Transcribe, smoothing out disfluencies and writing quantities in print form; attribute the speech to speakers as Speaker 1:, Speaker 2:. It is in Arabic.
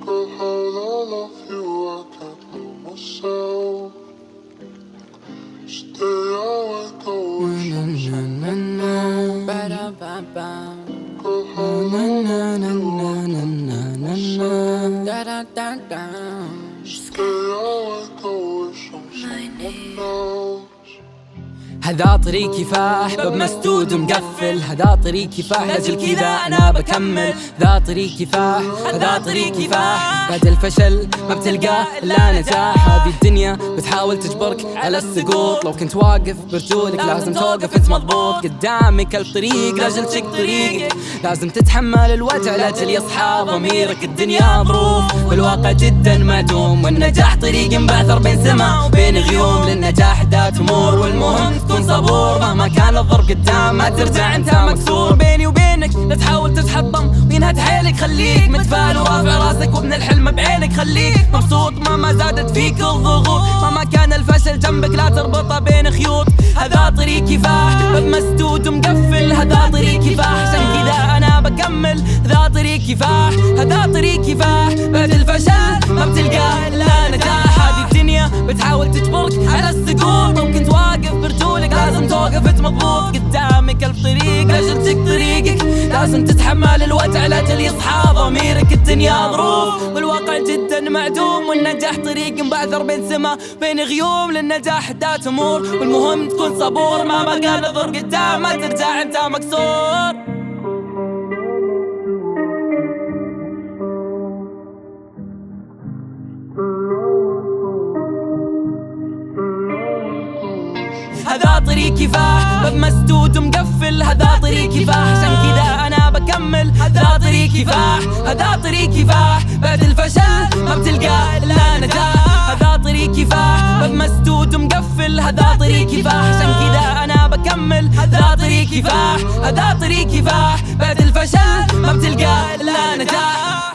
Speaker 1: Girl, how I love you, I can't love myself. Stay awake, I wish I'm something else. Girl, how I love you, I can't love myself. Stay awake, I wish I'm someone else.
Speaker 2: هذا طريق كفاح، باب مسدود ومقفل. هذا طريق كفاح، لاجل كذا انا بكمل. ذا طريق كفاح، هذا طريق كفاح. بعد الفشل ما بتلقى الا نجاح. هذه الدنيا بتحاول تجبرك على السقوط. لو كنت واقف برجولك لازم توقف انت مضبوط. قدامك الطريق لاجل تشق طريقك. لازم تتحمل الوجع لاجل يصحى ضميرك. الدنيا ظروف والواقع جدا معدوم، والنجاح طريق مبعثر بين سما وبين غيوم. للنجاح دا تمور، والمهم تكون صبور. مهما كان الضرب قدام ما ترجع انت مكسور. بيني وبينك لا تحاول تتحطم وينهد حيلك. خليك متفائل ورافع راسك وابن الحلم بعينك. خليك مبسوط مهما زادت فيك الضغوط. مهما كان الفشل جنبك لا تربطه بين خيوط. هذا طريق كفاح، باب مسدود ومقفل. هذا طريق كفاح، عشان كذا انا بكمل. ذا طريق كفاح، هذا طريق كفاح. بعد الفشل ما بتلقى الا نجاح. هذه الدنيا بتحاول تجبرك على السقوط. لو كنت واقف برجولك لازم توقف انت مضبوط. قدامك الف طريق لاجل تشق طريقك. لازم تتحمل الوجع لاجل يصحى ضميرك. الدنيا ظروف والواقع جدا معدوم، والنجاح طريق مبعثر بين سما بين غيوم. للنجاح دا تمور، والمهم تكون صبور. مهما كان الضرب قدام ما ترجع انت مكسور. هذا طريق كفاح، باب مسدود ومقفل. هذا طريق كفاح، عشان كذا انا بكمل. هذا طريق كفاح، هذا طريق كفاح. بعد الفشل ما بتلقى الا نجاح. هذا طريق كفاح، باب مسدود ومقفل. هذا طريق كفاح، عشان كذا انا بكمل. هذا طريق كفاح، هذا طريق كفاح. بعد الفشل ما بتلقى الا نجاح.